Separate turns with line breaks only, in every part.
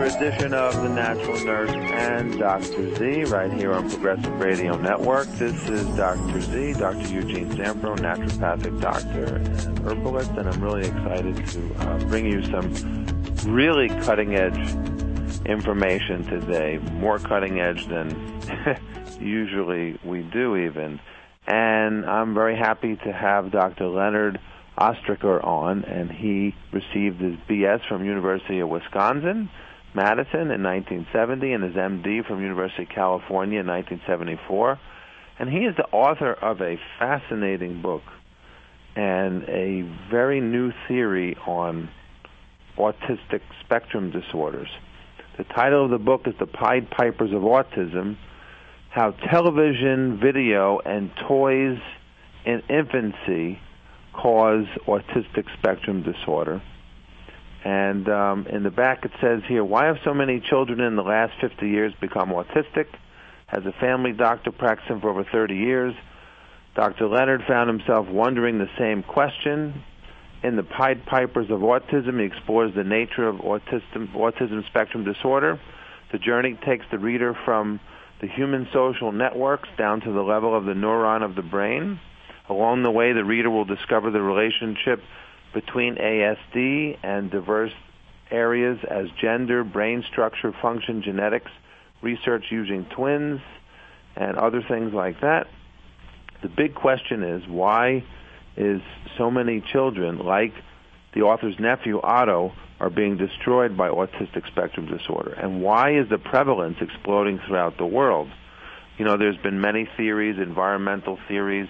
edition of The Natural Nurse and Dr. Z right here on Progressive Radio Network. This is Dr. Z, Dr. Eugene Zampro, naturopathic doctor and herbalist, and I'm really excited to bring you some really cutting-edge information today, more cutting-edge than usually we do even. And I'm very happy to have Dr. Leonard Ostriker on, and he received his BS from University of Wisconsin, Madison in 1970, and his MD from University of California in 1974. And he is the author of a fascinating book and a very new theory on autistic spectrum disorders. The title of the book is The Pied Pipers of Autism: How Television, Video, and Toys in Infancy Cause Autistic Spectrum Disorder. And in the back it says here, why have so many children in the last 50 years become autistic? As a family doctor practicing for over 30 years, Dr. Leonard found himself wondering the same question. In The Pied Pipers of Autism, he explores the nature of autism spectrum disorder. The journey takes the reader from the human social networks down to the level of the neuron of the brain. Along the way, the reader will discover the relationship between ASD and diverse areas as gender, brain structure, function, genetics, research using twins, and other things like that. The big question is, why is so many children, like the author's nephew, Otto, are being destroyed by autistic spectrum disorder? And why is the prevalence exploding throughout the world? You know, there's been many theories, environmental theories,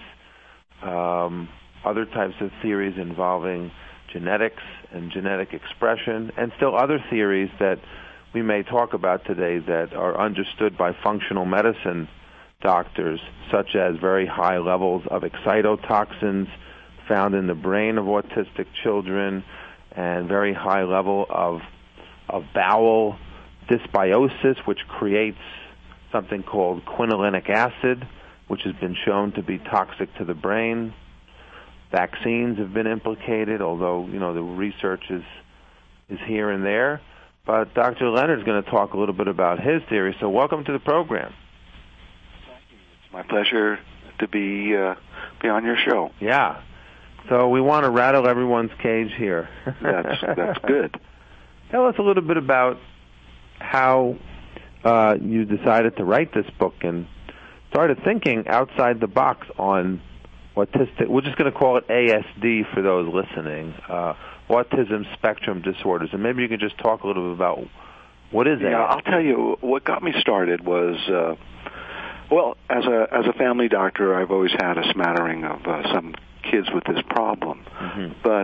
other types of theories involving genetics and genetic expression, and still other theories that we may talk about today that are understood by functional medicine doctors, such as very high levels of excitotoxins found in the brain of autistic children, and very high level of bowel dysbiosis, which creates something called quinolinic acid, which has been shown to be toxic to the brain. Vaccines have been implicated, although, you know, the research is here and there. But Dr. Leonard is going to talk a little bit about his theory. So welcome to the program.
Thank you. It's my pleasure to be on your show.
Yeah. So we want to rattle everyone's cage here.
That's good.
Tell us a little bit about how you decided to write this book and started thinking outside the box on autistic. We're just going to call it ASD for those listening, autism spectrum disorders. And maybe you can just talk a little bit about what is ASD.
Yeah, I'll tell you, what got me started was, well, as a family doctor, I've always had a smattering of some kids with this problem. Mm-hmm. But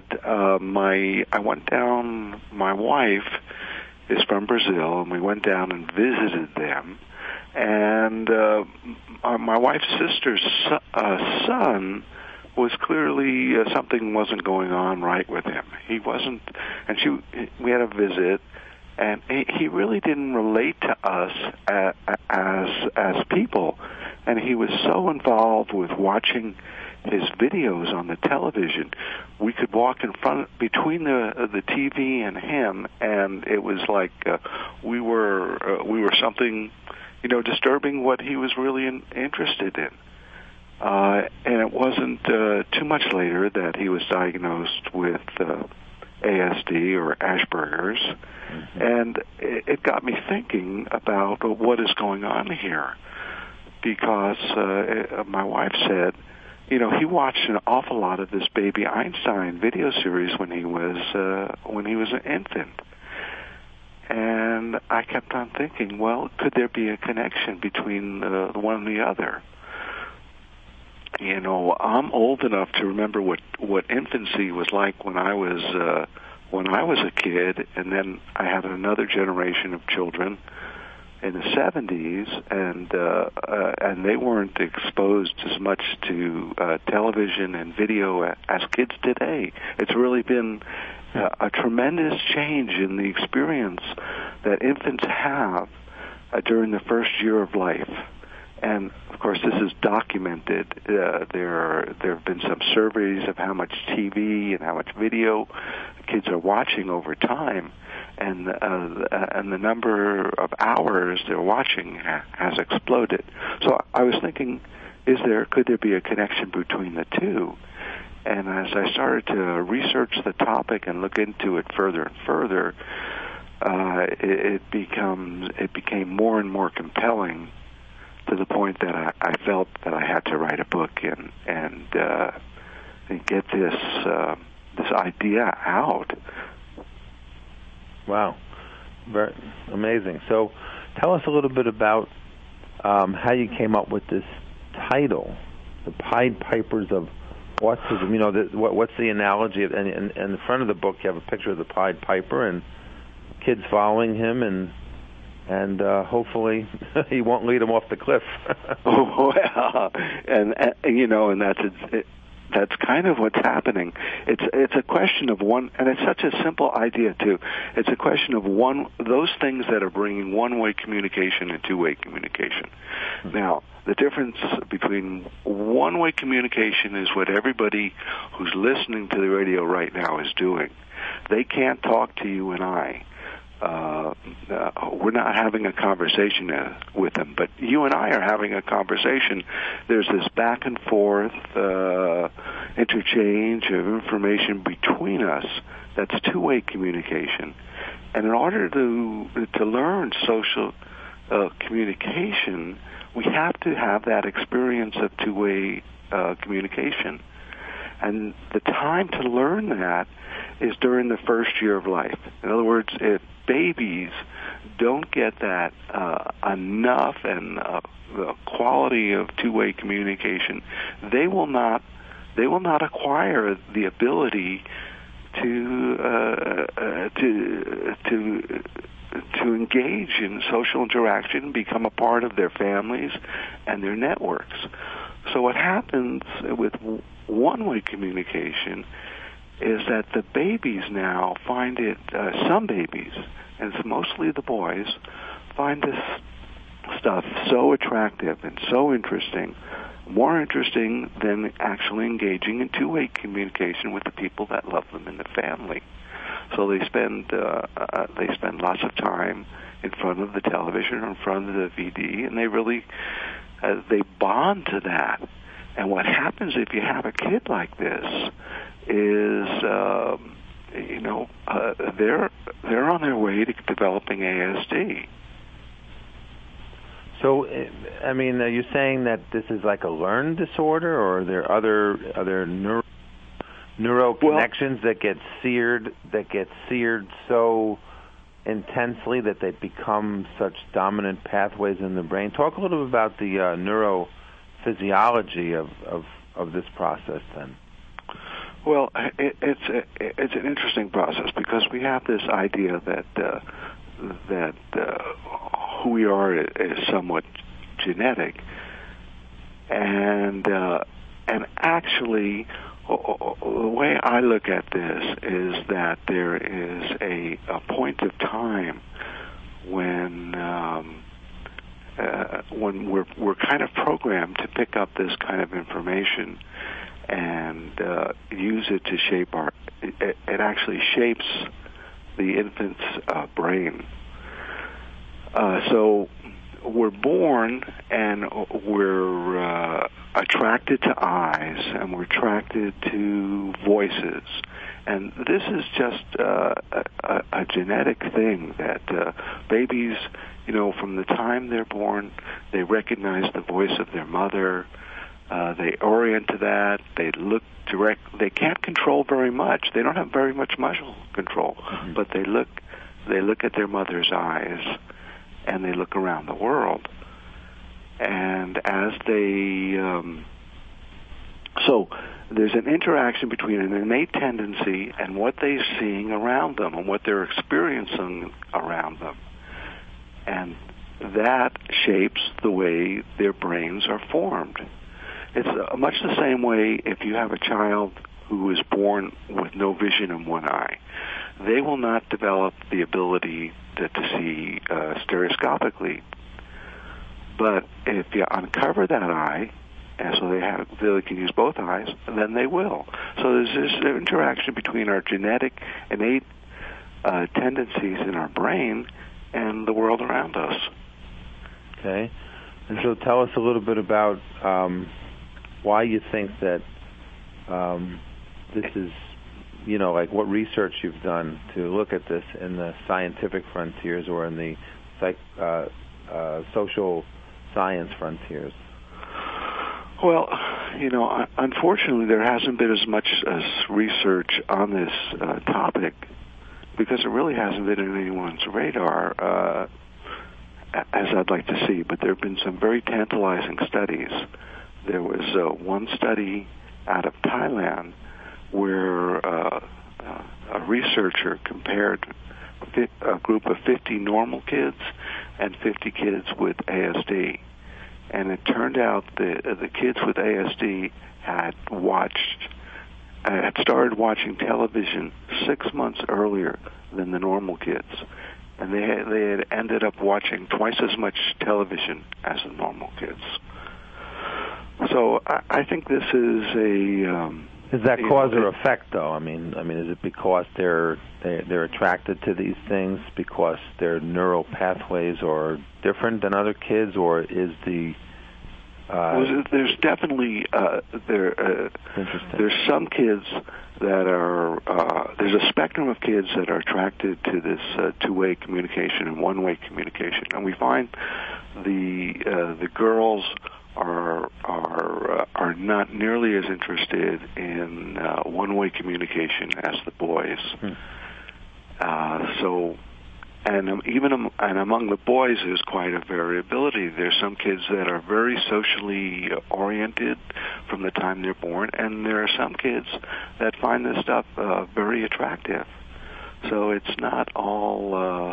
I went down, my wife is from Brazil, and we went down and visited them. And my wife's sister's son was clearly something wasn't going on right with him. He wasn't, and we had a visit, and he really didn't relate to us as people. And he was so involved with watching his videos on the television, we could walk in front between the TV and him, and it was like we were something, you know, disturbing what he was really interested in. And it wasn't too much later that he was diagnosed with ASD or Asperger's, mm-hmm. And it got me thinking about what is going on here, because my wife said, you know, he watched an awful lot of this Baby Einstein video series when he was an infant. And I kept on thinking, well, could there be a connection between the one and the other? You know, I'm old enough to remember what infancy was like when I was a kid, and then I had another generation of children in the 70s, and they weren't exposed as much to television and video as kids today. It's really been a tremendous change in the experience that infants have during the first year of life. And of course, this is documented. There have been some surveys of how much TV and how much video kids are watching over time, and the number of hours they're watching has exploded. So I was thinking, could there be a connection between the two? And as I started to research the topic and look into it further and further, it became more and more compelling, to the point that I felt that I had to write a book and get this idea out.
Wow, very amazing. So, tell us a little bit about how you came up with this title, "The Pied Pipers of Autism." You know, what's the analogy? And in the front of the book, you have a picture of the Pied Piper and kids following him, and hopefully he won't lead them off the cliff.
Well, and that's kind of what's happening. It's a question of one, and it's such a simple idea too. It's a question of those things that are bringing one-way communication and two-way communication. Now, the difference between one-way communication is what everybody who's listening to the radio right now is doing. They can't talk to you and I. We're not having a conversation with them, but you and I are having a conversation. There's this back and forth interchange of information between us. That's two-way communication. And in order to learn social communication, we have to have that experience of two-way communication. And the time to learn that is during the first year of life. In other words, if babies don't get that enough and the quality of two-way communication, they will not acquire the ability to engage in social interaction, become a part of their families and their networks. So what happens with one-way communication is that the babies now find it, some babies, and it's mostly the boys, find this stuff so attractive and so interesting, more interesting than actually engaging in two-way communication with the people that love them in the family. So they spend lots of time in front of the television or in front of the DVD, and they really they bond to that. And what happens if you have a kid like this is, they're on their way to developing ASD.
So, I mean, are you saying that this is like a learned disorder, or are there other neuro connections that get seared so intensely that they become such dominant pathways in the brain? Talk a little bit about the neurophysiology of this process, then.
Well, it's an interesting process because we have this idea that who we are is somewhat genetic, and actually, the way I look at this is that there is a point of time when we're kind of programmed to pick up this kind of information and use it to shape it actually shapes the infant's brain. So we're born and we're attracted to eyes and we're attracted to voices. And this is just a genetic thing that babies, from the time they're born, they recognize the voice of their mother. They orient to that. They look direct. They can't control very much. They don't have very much muscle control, but they look at their mother's eyes, and they look around the world. And as they, so there's an interaction between an innate tendency and what they're seeing around them and what they're experiencing around them, and that shapes the way their brains are formed. It's much the same way if you have a child who is born with no vision in one eye. They will not develop the ability to see stereoscopically. But if you uncover that eye, and so they can use both eyes, then they will. So there's this interaction between our genetic innate tendencies in our brain and the world around us.
Okay. And so tell us a little bit about why you think that this is, like what research you've done to look at this in the scientific frontiers or in the social science frontiers.
Well, unfortunately, there hasn't been as much as research on this topic because it really hasn't been on anyone's radar as I'd like to see. But there have been some very tantalizing studies. There was one study out of Thailand where a researcher compared a group of 50 normal kids and 50 kids with ASD. And it turned out the kids with ASD had started watching television 6 months earlier than the normal kids, and they had ended up watching twice as much television as the normal kids. So I think this is
is that cause or effect, though? I mean, is it because they're attracted to these things because their neural pathways are different than other kids, or is the
there's definitely there's some kids that are there's a spectrum of kids that are attracted to this two-way communication and one-way communication, and we find the girls are not nearly as interested in one-way communication as the boys. And among the boys, there's quite a variability. There's some kids that are very socially oriented from the time they're born, and there are some kids that find this stuff very attractive. So it's not all.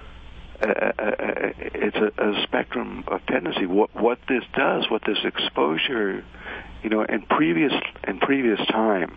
It's a spectrum of tendency. What this does, what this exposure, in previous time.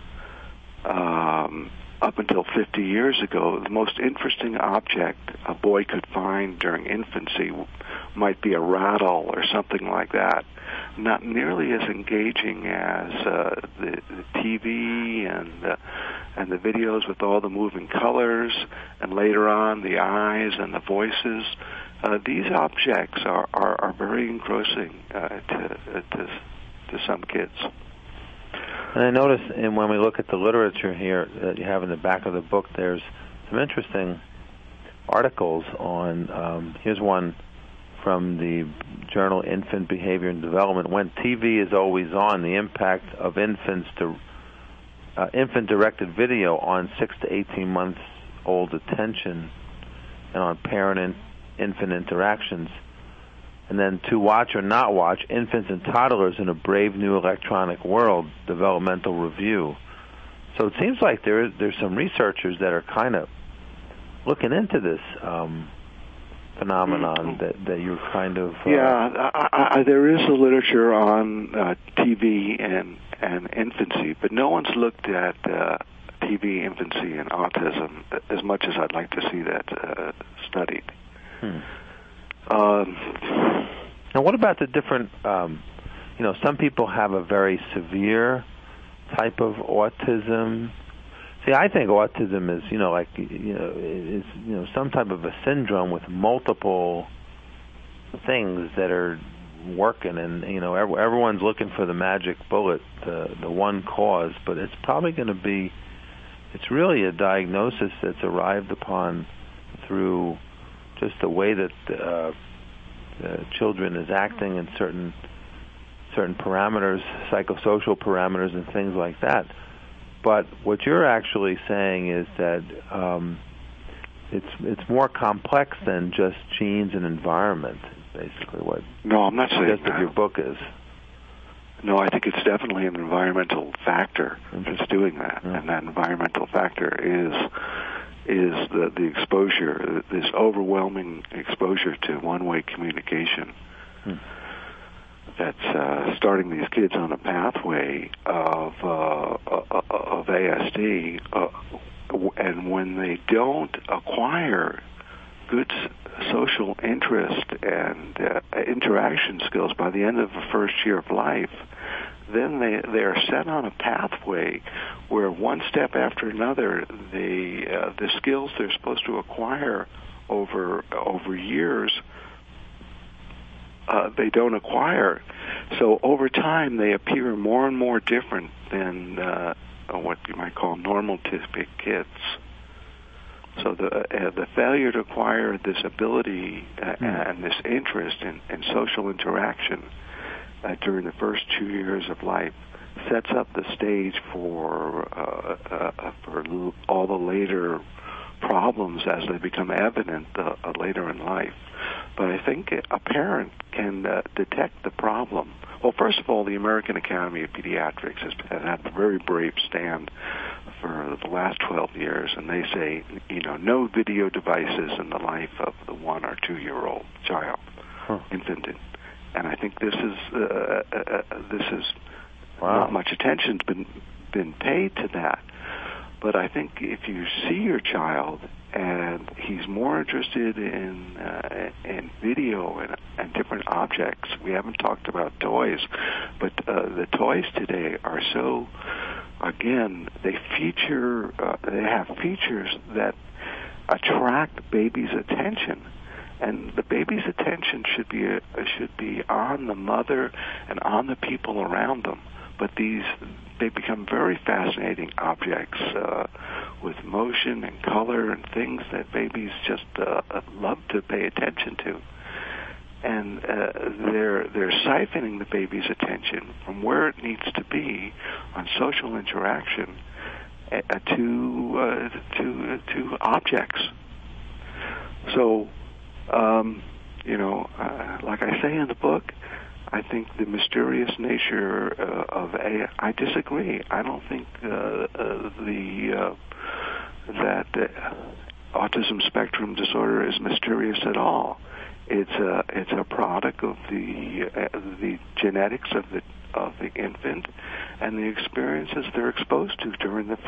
Up until 50 years ago, the most interesting object a boy could find during infancy might be a rattle or something like that. Not nearly as engaging as the TV and the videos with all the moving colors, and later on the eyes and the voices. These objects are very engrossing to some kids.
And I notice, and when we look at the literature here that you have in the back of the book, there's some interesting articles on, here's one from the journal Infant Behavior and Development. When TV is always on, the impact of infant-directed video on 6 to 18 months old attention and on parent-infant interactions. And then To Watch or Not Watch, Infants and Toddlers in a Brave New Electronic World, Developmental Review. So it seems like there's some researchers that are kind of looking into this phenomenon that you're kind of...
there is a literature on TV and infancy, but no one's looked at TV, infancy, and autism as much as I'd like to see that studied.
Now, what about the different, some people have a very severe type of autism. See, I think autism is, some type of a syndrome with multiple things that are working, and, everyone's looking for the magic bullet, the one cause, but it's probably going to be, it's really a diagnosis that's arrived upon through just the way that the children is acting in certain parameters, psychosocial parameters and things like that. But what you're actually saying is that it's more complex than just genes and environment, is basically what
I'm not saying
that your book is.
No, I think it's definitely an environmental factor that's doing that, and that environmental factor is the exposure, this overwhelming exposure to one-way communication that's starting these kids on a pathway of ASD, and when they don't acquire good social interest and interaction skills by the end of the first year of life, then they are set on a pathway where one step after another, the skills they're supposed to acquire over years, they don't acquire. So over time, they appear more and more different than what you might call normal typic kids. So the failure to acquire this ability and this interest in social interaction during the first 2 years of life sets up the stage for all the later problems as they become evident later in life. But I think a parent can detect the problem. Well, first of all, the American Academy of Pediatrics has had a very brave stand for the last 12 years, and they say, no video devices in the life of the 1 or 2 year old child, infant. And I think this is not much attention's been paid to that. But I think if you see your child and he's more interested in video and different objects, we haven't talked about toys, but the toys today are so, again, they have features that attract baby's attention. And the baby's attention should be on the mother and on the people around them. But they become very fascinating objects with motion and color and things that babies just love to pay attention to. And they're siphoning the baby's attention from where it needs to be on social interaction to objects. So, like I say in the book, I think the mysterious nature of AI, I disagree. I don't think that autism spectrum disorder is mysterious at all. It's a product of the genetics of the infant and the experiences they're exposed to during the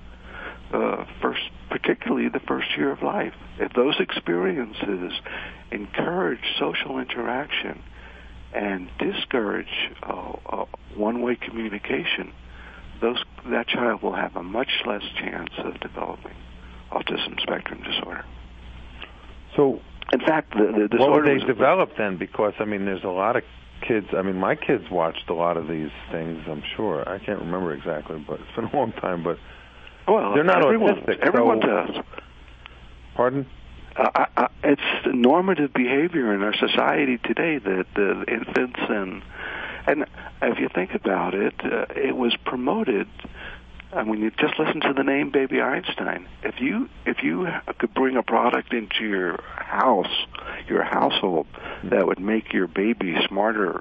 particularly the first year of life. If those experiences encourage social interaction and discourage one-way communication, that child will have a much less chance of developing autism spectrum disorder.
So,
in fact, the disorder...
What would they develop then? Because, there's a lot of kids... my kids watched a lot of these things, I'm sure. I can't remember exactly, but it's been a long time, but...
Well,
they're not autistic.
Everyone does.
Pardon?
It's normative behavior in our society today that the infants and if you think about it, it was promoted. You just listen to the name Baby Einstein. If you could bring a product into your household that would make your baby smarter,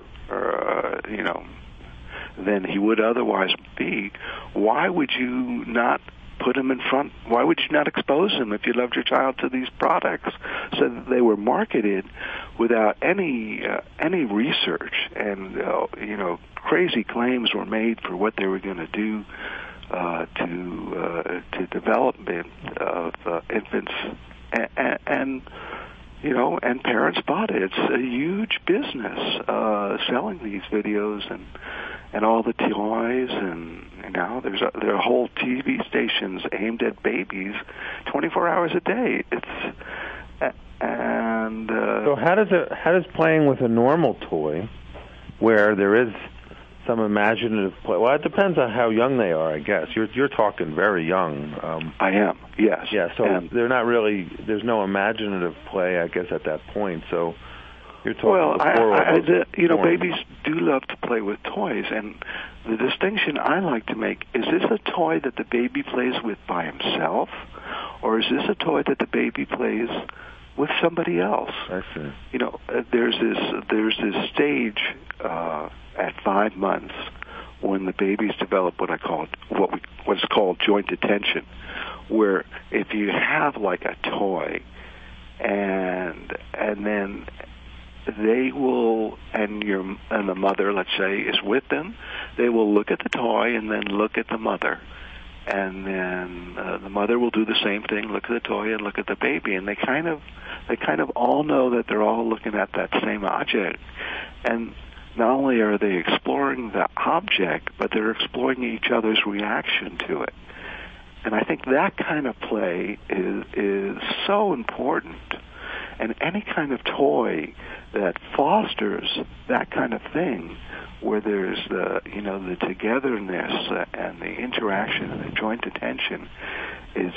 than he would otherwise be, why would you not put him in front? Why would you not expose him if you loved your child to these products? So that they were marketed without any research, and crazy claims were made for what they were going to do to development of infants, and parents bought it. It's a huge business selling these videos and all the toys, and now there are whole TV stations aimed at babies 24 hours a day.
So how does playing with a normal toy, where there is some imaginative play? Well, it depends on how young they are, I guess. You're talking very young.
I am, yes.
Yeah, so they're not really. There's no imaginative play, I guess, at that point. So you're talking.
Babies do love to play with toys, and the distinction I like to make is: this a toy that the baby plays with by himself, or is this a toy that the baby plays with somebody else?
I see.
There's this stage at 5 months when the babies develop what's called joint attention, where if you have like a toy, and then they will, and the mother, let's say, is with them, they will look at the toy and then look at the mother, and then the mother will do the same thing, look at the toy and look at the baby, and they kind of all know that they're all looking at that same object. And not only are they exploring the object, but they're exploring each other's reaction to it. And I think that kind of play is so important. And any kind of toy that fosters that kind of thing, where there's the togetherness and the interaction and the joint attention, is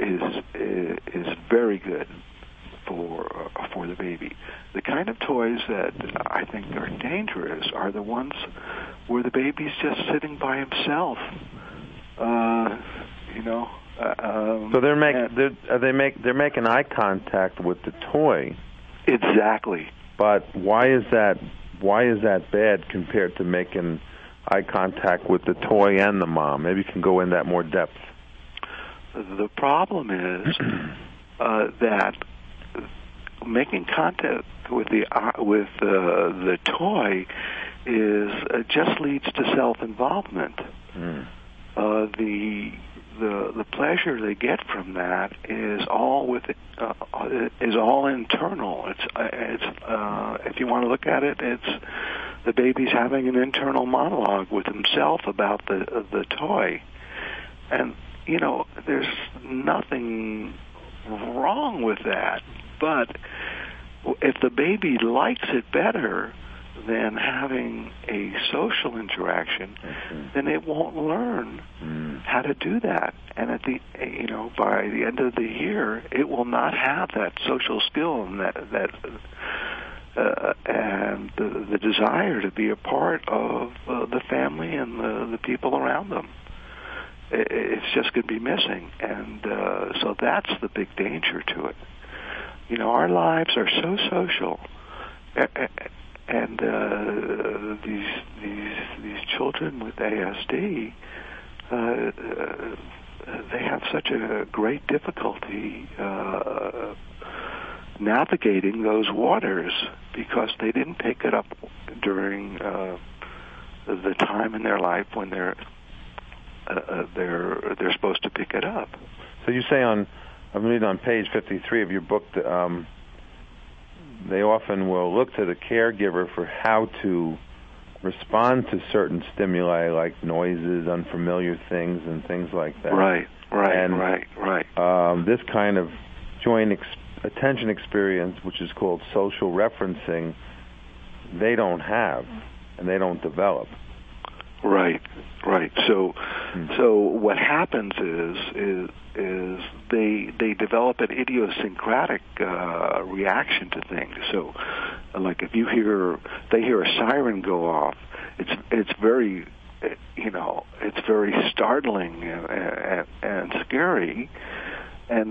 very good for the baby. The kind of toys that I think are dangerous are the ones where the baby's just sitting by himself.
So they're making eye contact with the toy.
Exactly.
But why is that bad compared to making eye contact with the toy and the mom? Maybe you can go in that more depth.
The problem is that making contact with the toy just leads to self-involvement. The pleasure they get from that is all internal. It's if you want to look at it, it's the baby's having an internal monologue with himself about the toy, and there's nothing wrong with that. But if the baby likes it better than having a social interaction, then it won't learn how to do that. And by the end of the year, it will not have that social skill and and the desire to be a part of the family and the people around them. It's just going to be missing, and so that's the big danger to it. Our lives are so social. And these children with ASD, they have such a great difficulty navigating those waters because they didn't pick it up during the time in their life when they're supposed to pick it up.
So you say I'm reading on page 53 of your book that, they often will look to the caregiver for how to respond to certain stimuli like noises, unfamiliar things, and things like that.
Right.
This kind of joint attention experience, which is called social referencing, they don't have, and they don't develop.
Right. So what happens is they develop an idiosyncratic reaction to things. So, like if they hear a siren go off, it's very startling and scary, and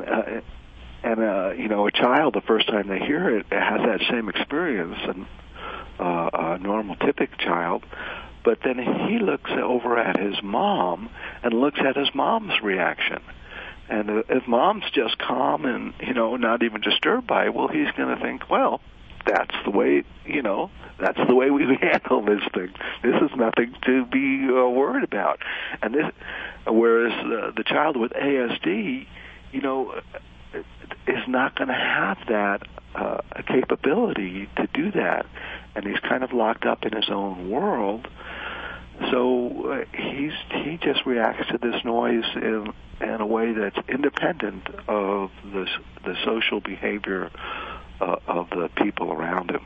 a child the first time they hear it has that same experience, and a normotypic child. But then he looks over at his mom and looks at his mom's reaction. And if mom's just calm and, not even disturbed by it, well, he's going to think, well, that's the way we handle this thing. This is nothing to be worried about. And whereas the child with ASD, is not going to have that capability to do that. And he's kind of locked up in his own world. So he just reacts to this noise in a way that's independent of the social behavior of the people around him.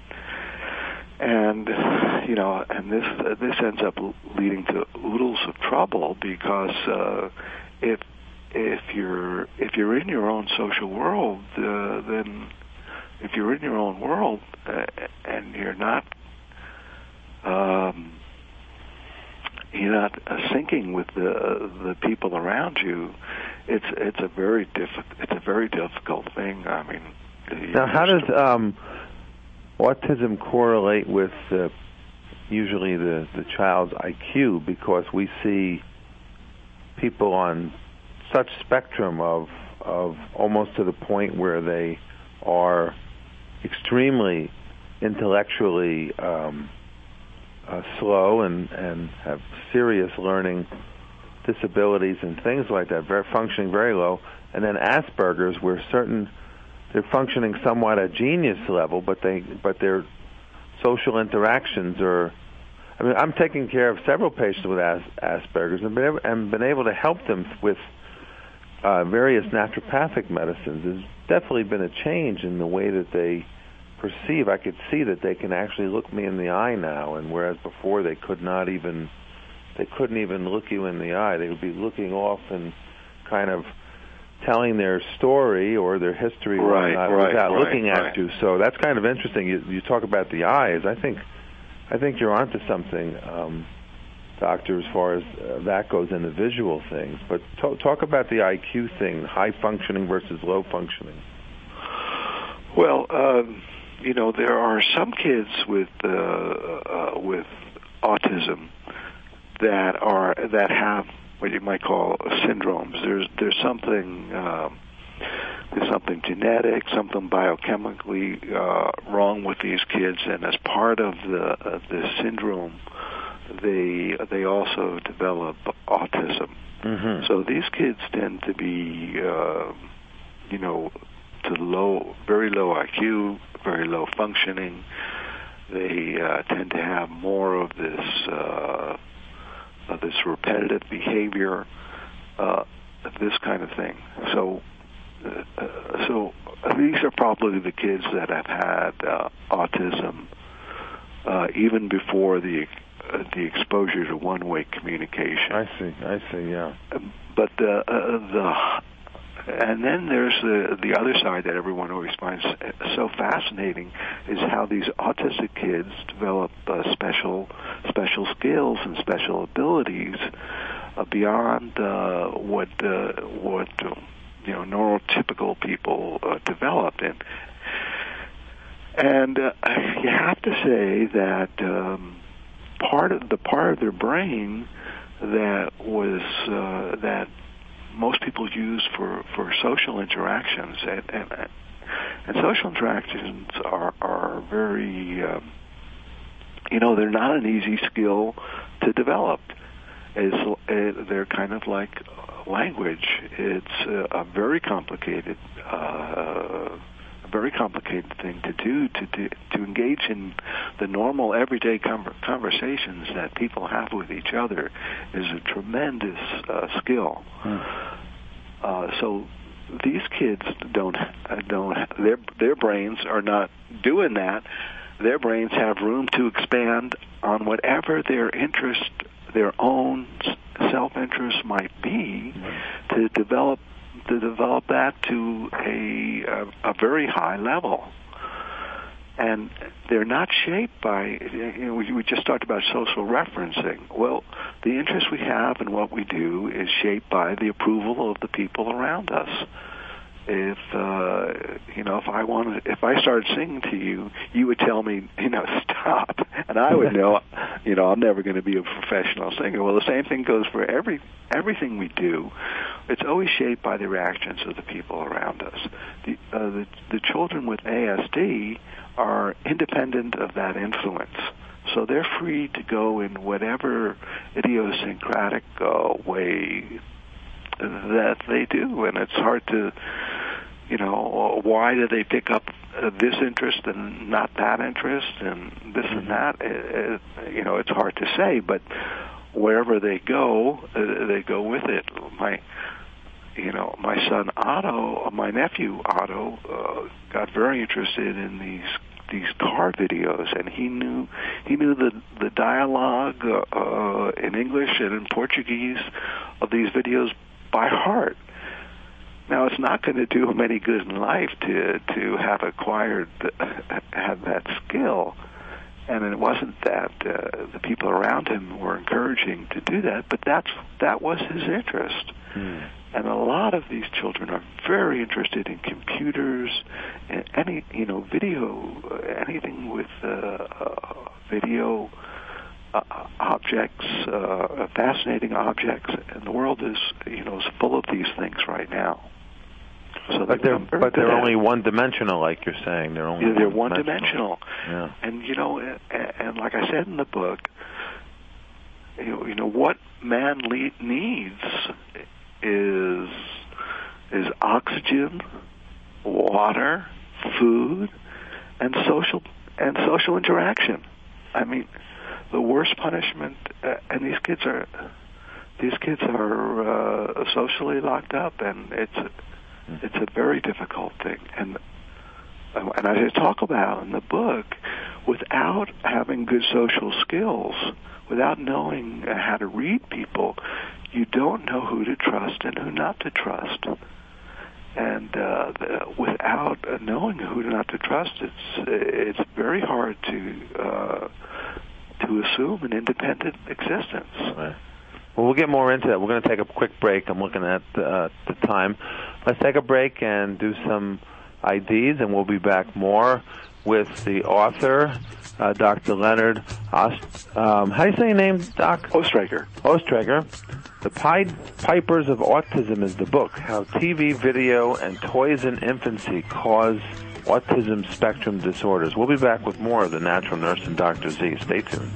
And and this ends up leading to oodles of trouble because if you're in your own social world, then if you're in your own world and you're not syncing with the people around you, it's a very difficult thing. I mean,
now how does autism correlate with usually the child's IQ? Because we see people on such spectrum of almost to the point where they are extremely intellectually slow and have serious learning disabilities and things like that, functioning very low, and then Asperger's, where they're functioning somewhat at genius level, but their social interactions are. I mean, I'm taking care of several patients with Asperger's and been able to help them with various naturopathic medicines. There's definitely been a change in the way that they perceive. I could see that they can actually look me in the eye now, and whereas before they couldn't even look you in the eye. They would be looking off and kind of telling their story or their history without looking at you. So that's kind of interesting. You talk about the eyes. I think you're onto something, Doctor, as far as that goes in the visual things. But talk about the IQ thing, high functioning versus low functioning.
Well, there are some kids with autism that have what you might call syndromes. There's something genetic, something biochemically wrong with these kids, and as part of the syndrome, they also develop autism. Mm-hmm. So these kids tend to be, very low IQ, very low functioning. They tend to have more of this repetitive behavior, this kind of thing. So these are probably the kids that have had autism even before the exposure to one-way communication.
I see, yeah.
But and then there's the other side that everyone always finds so fascinating is how these autistic kids develop special skills and special abilities beyond what neurotypical people developed. And you have to say that part of their brain that was that most people use for social interactions, and social interactions are very, they're not an easy skill to develop. They're kind of like language. It's a very complicated thing to do, to engage in the normal everyday conversations that people have with each other is a tremendous skill. So these kids don't their brains are not doing that. Their brains have room to expand on whatever their own self-interest might be, to develop that to a very high level. And they're not shaped by, we just talked about social referencing. Well, the interest we have in what we do is shaped by the approval of the people around us. If I started singing to you, you would tell me, stop, and I would know, I'm never going to be a professional singer. Well, the same thing goes for everything we do. It's always shaped by the reactions of the people around us. The children with ASD are independent of that influence, so they're free to go in whatever idiosyncratic way that they do, and it's hard to, why do they pick up this interest and not that interest and this and that? It's hard to say, but wherever they go with it. My son Otto, my nephew Otto, got very interested in these car videos, and he knew the dialogue in English and in Portuguese of these videos by heart. Now, it's not going to do him any good in life to have have that skill, and it wasn't that the people around him were encouraging to do that, but that was his interest. And a lot of these children are very interested in computers, and video, anything with video objects, fascinating objects, and the world is full of these things right now. So
they're only one-dimensional, like you're saying. They're
one-dimensional.
Yeah.
And and like I said in the book, what man needs is oxygen, water, food, and social interaction. I mean, the worst punishment, and these kids are socially locked up, and it's a very difficult thing. And I talk about in the book, without having good social skills, without knowing how to read people, you don't know who to trust and who not to trust. And without knowing who not to trust, it's very hard to assume an independent existence.
Right. Well, we'll get more into that. We're going to take a quick break. I'm looking at the time. Let's take a break and do some IDs, and we'll be back more with the author, Dr. Leonard how do you say your name, Doc?
Oestreicher.
The Pied Pipers of Autism is the book, How TV, Video, and Toys in Infancy Cause Autism Spectrum Disorders. We'll be back with more of The Natural Nurse and Dr. Z. Stay tuned.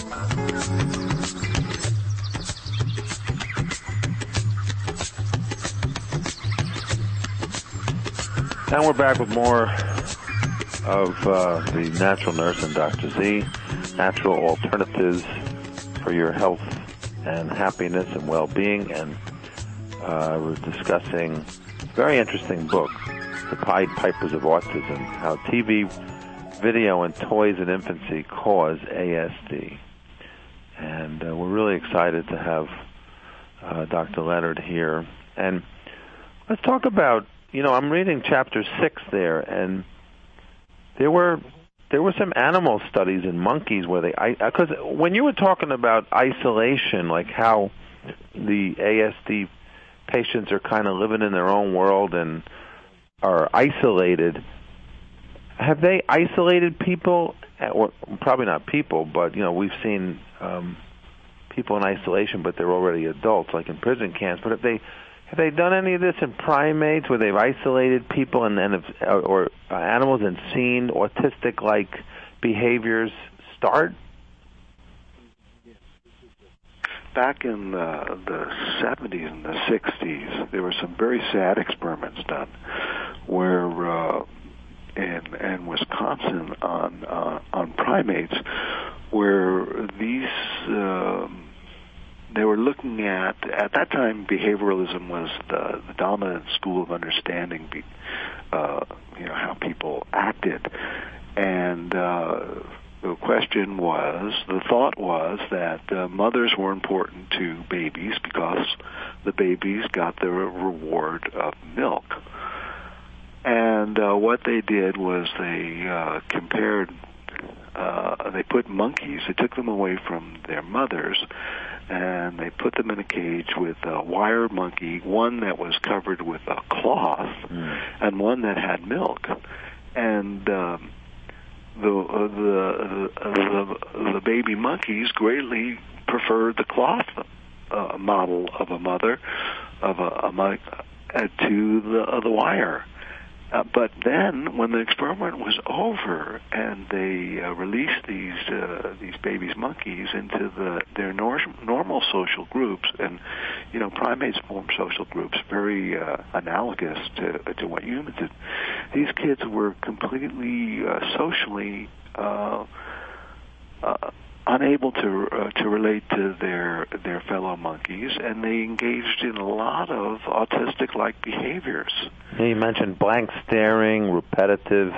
And we're back with more of The Natural Nurse and Dr. Z, natural alternatives for your health and happiness and well-being. And we're discussing a very interesting book, The Pied Pipers of Autism, How TV, Video, and Toys in Infancy Cause ASD. And we're really excited to have Dr. Leonard here. And let's talk about, I'm reading chapter 6 there, and there were some animal studies in monkeys where because when you were talking about isolation, like how the ASD patients are kind of living in their own world and are isolated, have they isolated people, or probably not people, but we've seen people in isolation, but they're already adults, like in prison camps. But have they done any of this in primates where they've isolated people or animals and seen autistic-like behaviors start?
Back in the 70s and the 60s, there were some very sad experiments done where in Wisconsin on primates, where these they were looking at that time, behavioralism was the dominant school of understanding, how people acted, and the thought was that mothers were important to babies because the babies got the reward of milk. And what they did was they compared. They put monkeys. They took them away from their mothers, and they put them in a cage with a wire monkey, one that was covered with a cloth, and one that had milk. And the baby monkeys greatly preferred the cloth model of a mother to the wire. But then, when the experiment was over and they released these babies monkeys into their normal social groups, and primates form social groups very analogous to what humans did. These kids were completely socially unable to relate to their fellow monkeys, and they engaged in a lot of autistic-like behaviors.
You mentioned blank staring, repetitive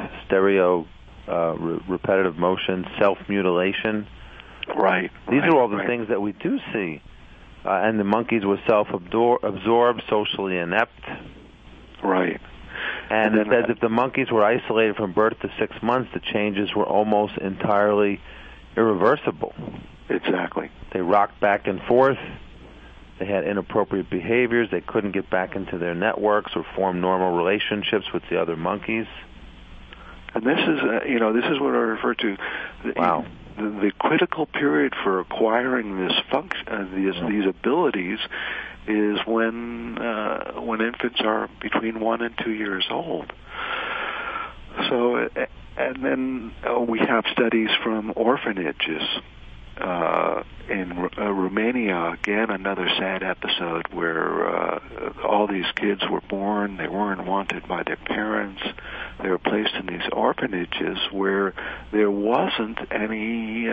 motion, self-mutilation.
Right.
These are all the things that we do see. And the monkeys were self-absorbed, socially inept.
Right.
And it says if the monkeys were isolated from birth to 6 months, the changes were almost entirely irreversible.
Exactly.
They rocked back and forth. They had inappropriate behaviors. They couldn't get back into their networks or form normal relationships with the other monkeys.
And this is, this is what I refer to.
Wow.
The critical period for acquiring this function, these abilities, is when infants are between 1 and 2 years old. So, and then we have studies from orphanages in Romania, again, another sad episode where all these kids were born. They weren't wanted by their parents. They were placed in these orphanages where there wasn't any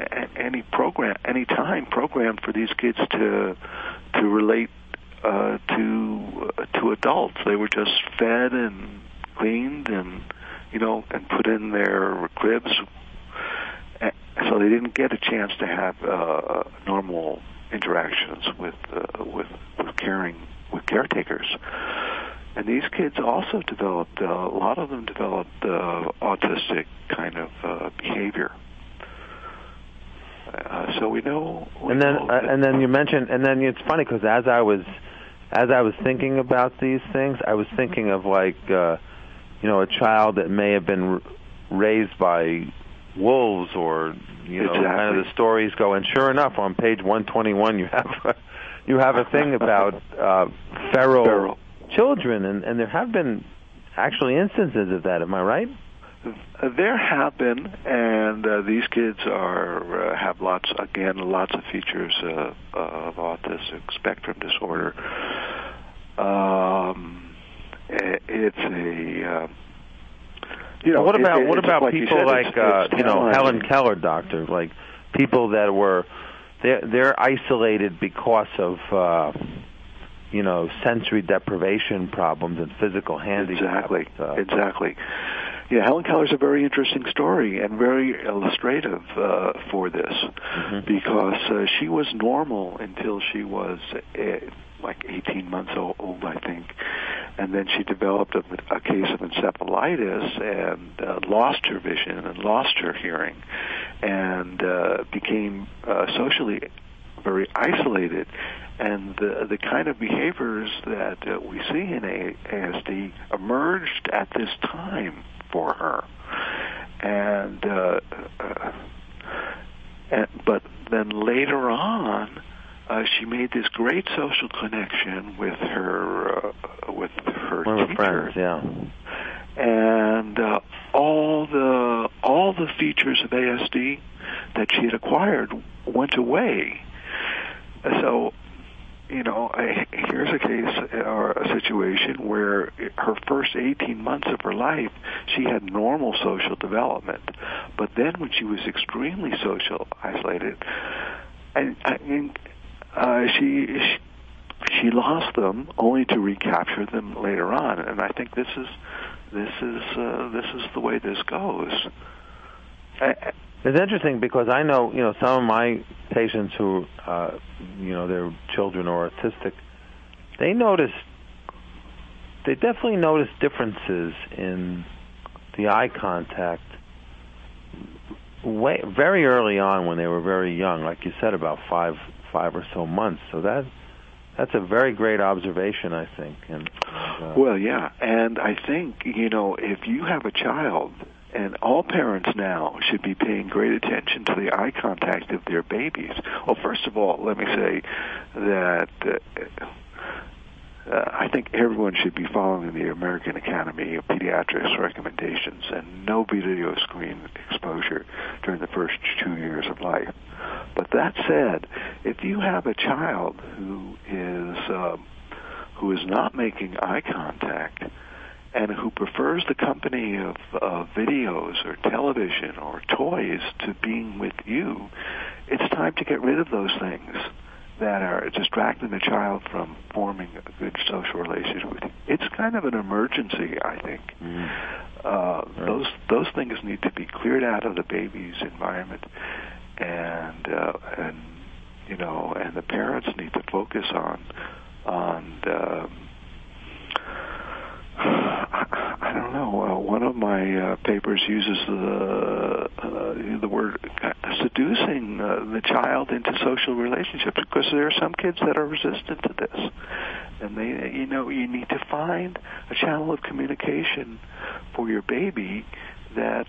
time programmed for these kids to relate to adults. They were just fed and cleaned and and put in their cribs. So they didn't get a chance to have normal interactions with caretakers. And these kids also developed, a lot of them developed autistic kind of behavior. So we know.
And then you mentioned, and then it's funny because as I was thinking about these things, I was thinking of like a child that may have been raised by wolves, or
exactly.
Kind of the stories go. And sure enough, on page 121, you have a thing about feral children, and there have been actually instances of that. Am I right?
There have been, and these kids have lots of features of autistic spectrum disorder. It's a
what about
like
people like Helen Keller, doctor, like people that were they're isolated because of sensory deprivation problems and physical handicap.
Exactly. Yeah, Helen Keller's a very interesting story and very illustrative for this, because she was normal until she was like 18 months old, I think, and then she developed a case of encephalitis and lost her vision and lost her hearing, and became socially very isolated. And the kind of behaviors that we see in ASD emerged at this time for her, but then later on, she made this great social connection with her teacher,
friends, yeah,
and all the features of ASD that she had acquired went away. So, here's a case or a situation where her first 18 months of her life, she had normal social development. But then when she was extremely social isolated, and she lost them only to recapture them later on. And I think this is the way this goes.
It's interesting because I know, some of my patients who, their children are autistic, they definitely notice differences in the eye contact very early on when they were very young, like you said, about five or so months. So that's a very great observation, I think.
Well, yeah, and I think, if you have a child, and all parents now should be paying great attention to the eye contact of their babies. Well, first of all, let me say that I think everyone should be following the American Academy of Pediatrics recommendations and no video screen exposure during the first 2 years of life. But that said, if you have a child who is not making eye contact and who prefers the company of videos or television or toys to being with you, it's time to get rid of those things that are distracting the child from forming a good social relationship with you. It's kind of an emergency, I think. Those things need to be cleared out of the baby's environment, and the parents need to focus on I don't know. One of my papers uses the word seducing the child into social relationships, because there are some kids that are resistant to this, and you need to find a channel of communication for your baby that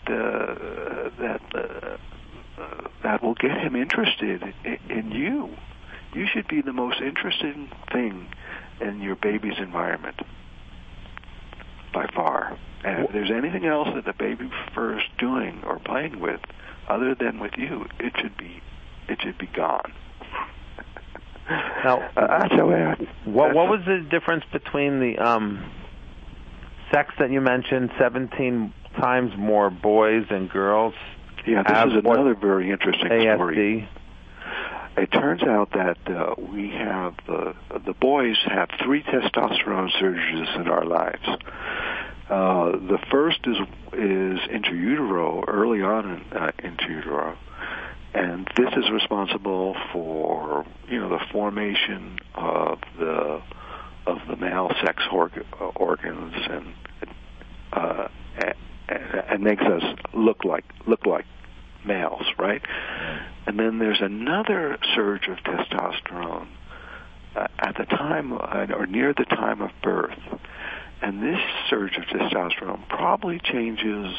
will get him interested in you. You should be the most interesting thing in your baby's environment, by far. And if there's anything else that the baby prefers doing or playing with other than with you, it should be gone.
Now,
that's the way
what was the difference between the sex that you mentioned, 17 times more boys and girls?
Yeah, this is another very interesting story.
ASD.
It turns out that we have the boys have 3 testosterone surges in our lives. The first is intrautero, early on in intrautero, and this is responsible for the formation of the male sex organs and makes us look like males, right? And then there's another surge of testosterone at the time or near the time of birth. And this surge of testosterone probably changes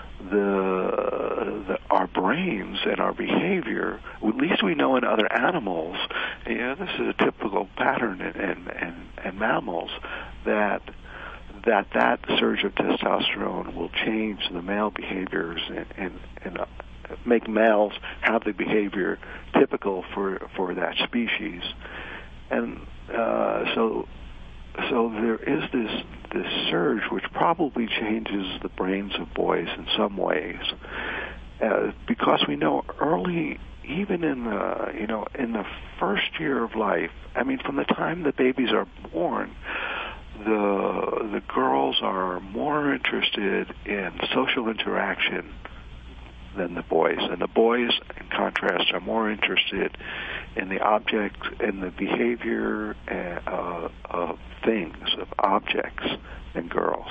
our brains and our behavior. At least we know in other animals, this is a typical pattern in mammals, that surge of testosterone will change the male behaviors and make males have the behavior typical for that species. And so there is this surge which probably changes the brains of boys in some ways, because we know early, even in the first year of life. I mean, from the time the babies are born, the girls are more interested in social interaction than the boys, and the boys, in contrast, are more interested in the object and the behavior of things, of objects, than girls.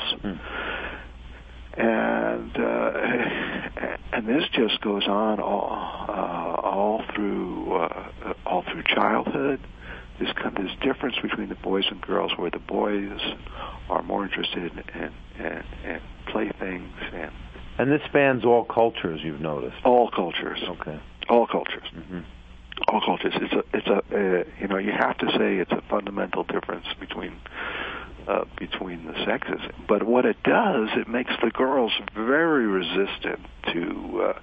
And this just goes on all through childhood. This difference between the boys and girls, where the boys are more interested in playthings
and this spans all cultures, you've noticed.
All cultures.
Okay.
All cultures.
Mm-hmm.
All cultures. It's a you have to say it's a fundamental difference between the sexes. But what it does, it makes the girls very resistant to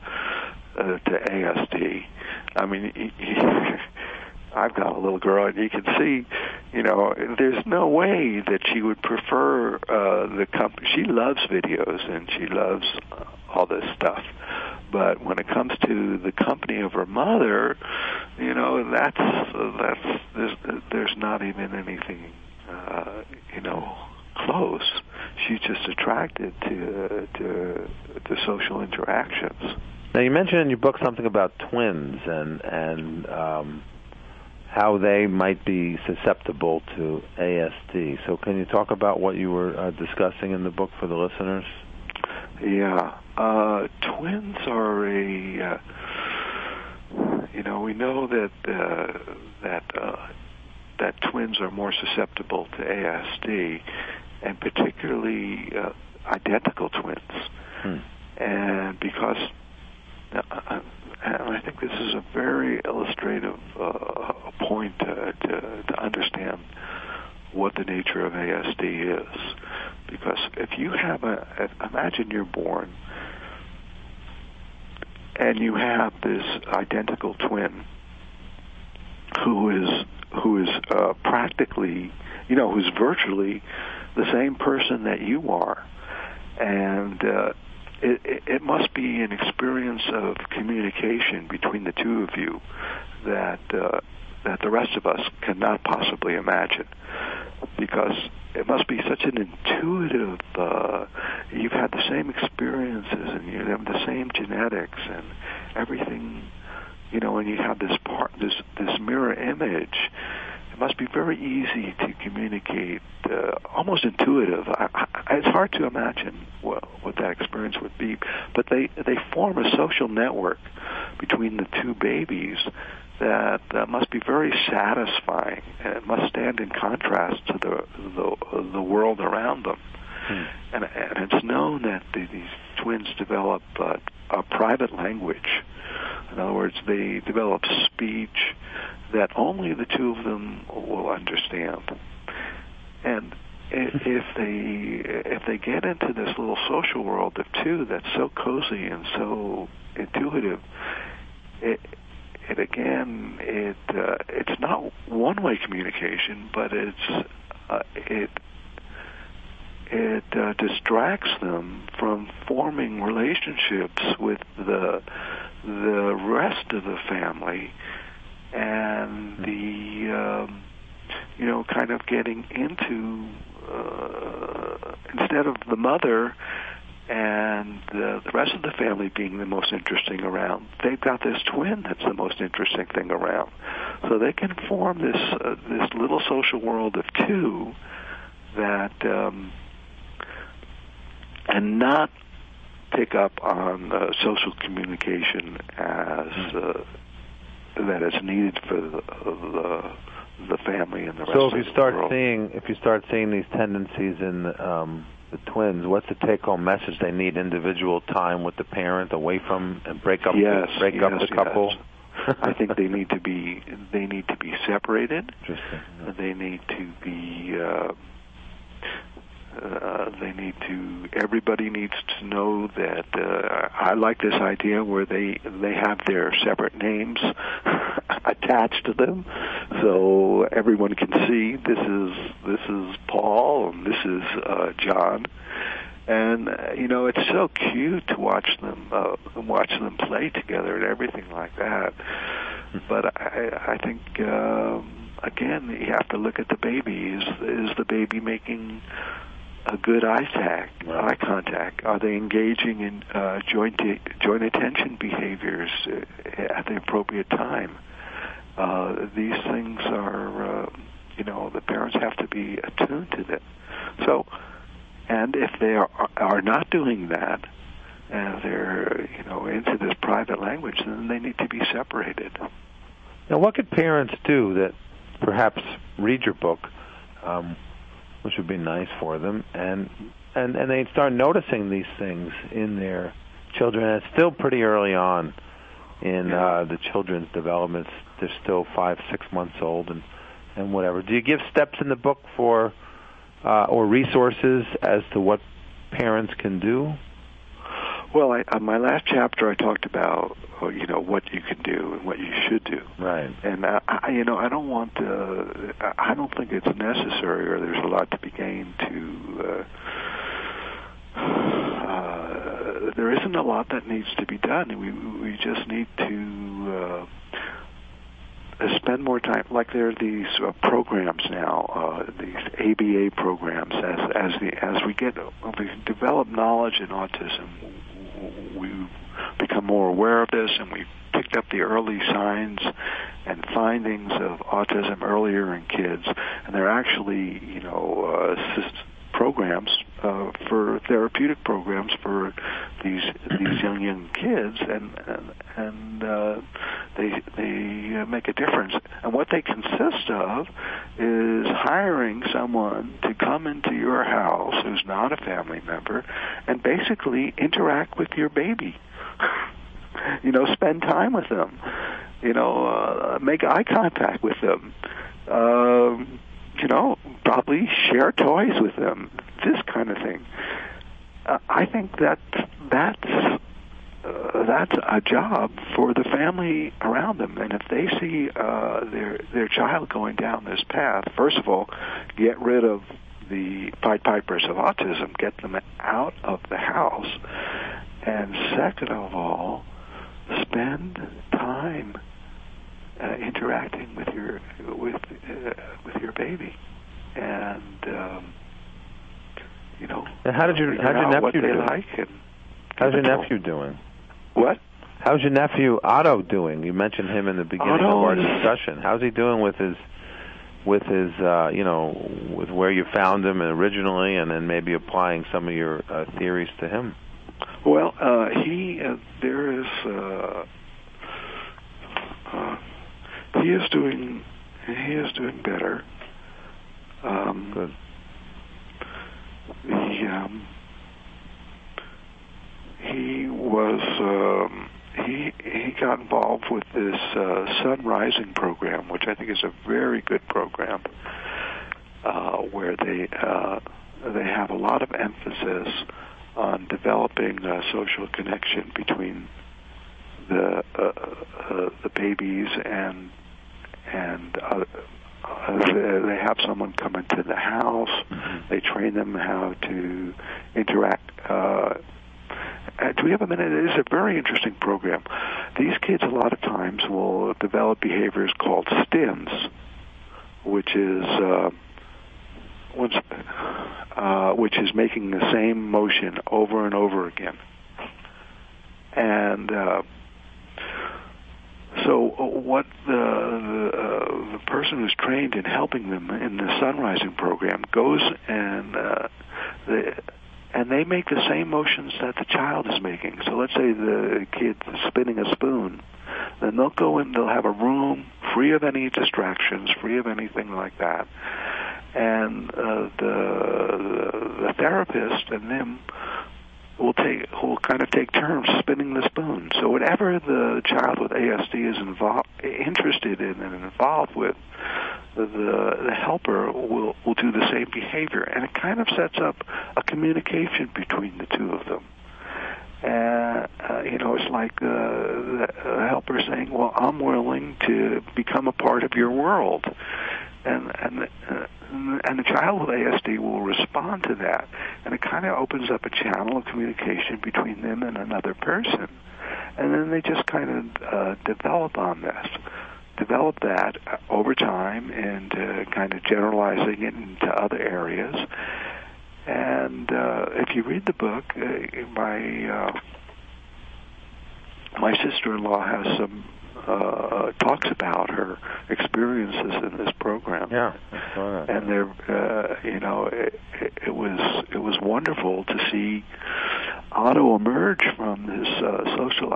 ASD. I mean, I've got a little girl, and you can see, there's no way that she would prefer the company. She loves videos and she loves all this stuff, but when it comes to the company of her mother, there's not even anything, close. She's just attracted to social interactions.
Now, you mentioned in your book something about twins and how they might be susceptible to ASD. So can you talk about what you were discussing in the book for the listeners?
Yeah. Twins are we know that twins are more susceptible to ASD, and particularly identical twins. And because and I think this is a very illustrative point to understand what the nature of ASD is. Because if you have imagine you're born and you have this identical twin who is practically, who's virtually the same person that you are, and it must be an experience of communication between the two of you that the rest of us cannot possibly imagine, because it must be such an intuitive. You've had the same experiences, and you have the same genetics, and everything. And you have this mirror image. It must be very easy to communicate, almost intuitive. It's hard to imagine what that experience would be, but they form a social network between the two babies that must be very satisfying, and it must stand in contrast to the world around them. And it's known that these twins develop a private language. In other words, they develop speech that only the two of them will understand. And if they get into this little social world of two that's so cozy and so intuitive, it's not one-way communication, but it distracts them from forming relationships with the rest of the family, and kind of getting into instead of the mother and the rest of the family being the most interesting around, they've got this twin that's the most interesting thing around. So they can form this little social world of two that and not pick up on social communication as that is needed for the family and the rest of the world.
If you start seeing these tendencies in the twins, what's the take-home message? They need individual time with the parent, away from, and break up the couple.
I think they need to be separated.
Interesting. Yeah.
They need to be. Everybody needs to know that. I like this idea where they have their separate names attached to them, so everyone can see this is Paul and this is John, and it's so cute to watch them play together and everything like that. But I think again, you have to look at the baby. Is the baby making a good eye contact? Are they engaging in joint attention behaviors at the appropriate time? These things are, the parents have to be attuned to them. So, and if they are not doing that, and they're, into this private language, then they need to be separated.
Now, what could parents do that perhaps read your book, which would be nice for them, and they start noticing these things in their children? And it's still pretty early on in the children's development. They're still 5-6 months old and whatever. Do you give steps in the book for or resources as to what parents can do?
Well, on my last chapter, I talked about what you can do and what you should do.
Right.
And I don't want to. I don't think it's necessary, or there's a lot to be gained to. There isn't a lot that needs to be done. We just need to spend more time. Like there are these programs now, these ABA programs. As we develop knowledge in autism, we become more aware of this, and we've picked up the early signs and findings of autism earlier in kids. And they're actually, programs for therapeutic programs for these young kids, and they make a difference. And what they consist of is hiring someone to come into your house who's not a family member and basically interact with your baby. Spend time with them. Make eye contact with them. Probably share toys with them, this kind of thing. I think that's a job for the family around them. And if they see their child going down this path, first of all, get rid of the Pied Pipers of autism, get them out of the house, and second of all, spend time interacting with your baby, and
And how did your nephew do? How's your nephew doing?
What?
How's your nephew Otto doing? You mentioned him in the beginning of our discussion. How's he doing with his with where you found him originally, and then maybe applying some of your theories to him?
Well, he is doing better.
Good.
He got involved with this Sun Rising program, which I think is a very good program, where they have a lot of emphasis on developing a social connection between the babies, and they have someone come into the house. They train them how to interact. Do we have a minute? It is a very interesting program. These kids a lot of times will develop behaviors called stims, which is making the same motion over and over again. And so what the person who's trained in helping them in the Sunrising program goes and they make the same motions that the child is making. So let's say the kid's spinning a spoon. Then they'll go in, they'll have a room free of any distractions, free of anything like that. And the therapist and them will kind of take turns spinning the spoon. So whatever the child with ASD is interested in and involved with, the helper will do the same behavior, and it kind of sets up a communication between the two of them. It's like the helper saying, "Well, I'm willing to become a part of your world," and the child with ASD will respond to that, and it kind of opens up a channel of communication between them and another person, and then they just kind of develop that over time, and kind of generalizing it into other areas. And if you read the book, my sister-in-law has some talks about her experiences in this program.
Yeah, I saw that.
And it was wonderful to see Otto emerge from this social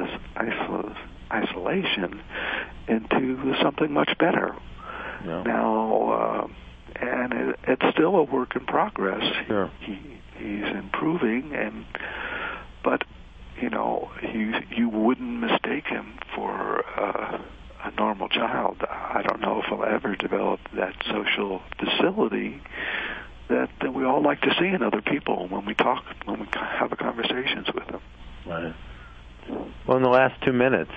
isolation into something much better.
Yeah.
Now, and it's still a work in progress.
Sure.
He's improving, but you wouldn't mistake him for a normal child. I don't know if he'll ever develop that social docility that we all like to see in other people when we have conversations with them.
Right. Well, in the last 2 minutes,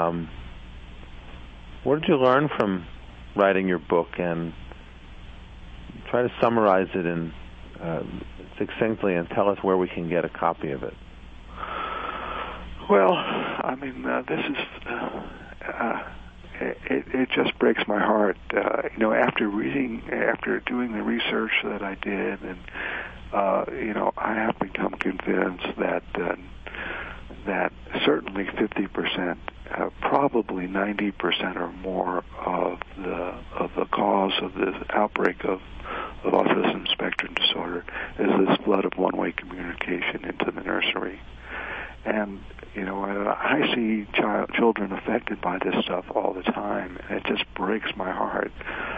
what did you learn from writing your book, and try to summarize it in succinctly and tell us where we can get a copy of it?
Well, I mean, this is it just breaks my heart. After doing the research that I did, and I have become convinced that certainly 50%, probably 90% or more of the cause of this outbreak of autism spectrum disorder is this flood of one-way communication into the nursery. And I see children affected by this stuff all the time, and it just breaks my heart.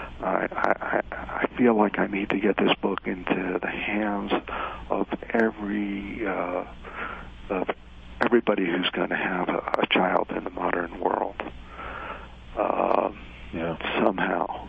I feel like I need to get this book into the hands of everybody who's going to have a child in the modern world somehow,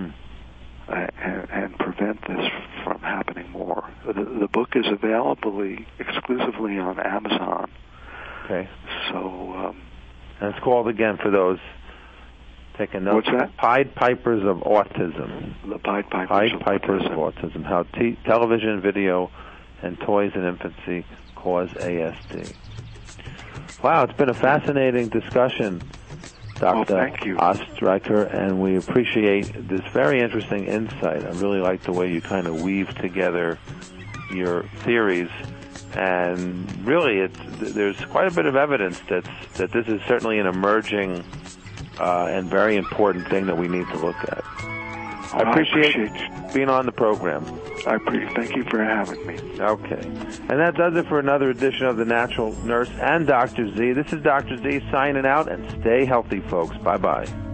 and prevent this from happening more. The book is available exclusively on Amazon.
Okay.
So,
and it's called again for those taking notes.
What's that?
Pied Pipers of Autism.
The Pied Pipers
of Autism. How television, video, and toys in infancy cause ASD. Wow, it's been a fascinating discussion, Dr.
Thank you.
Ostreicher, and we appreciate this very interesting insight. I really like the way you kind of weave together your theories, and really there's quite a bit of evidence that this is certainly an emerging and very important thing that we need to look at. I appreciate being on the program.
Thank you for having me.
Okay. And that does it for another edition of The Natural Nurse and Dr. Z. This is Dr. Z signing out, and stay healthy, folks. Bye-bye.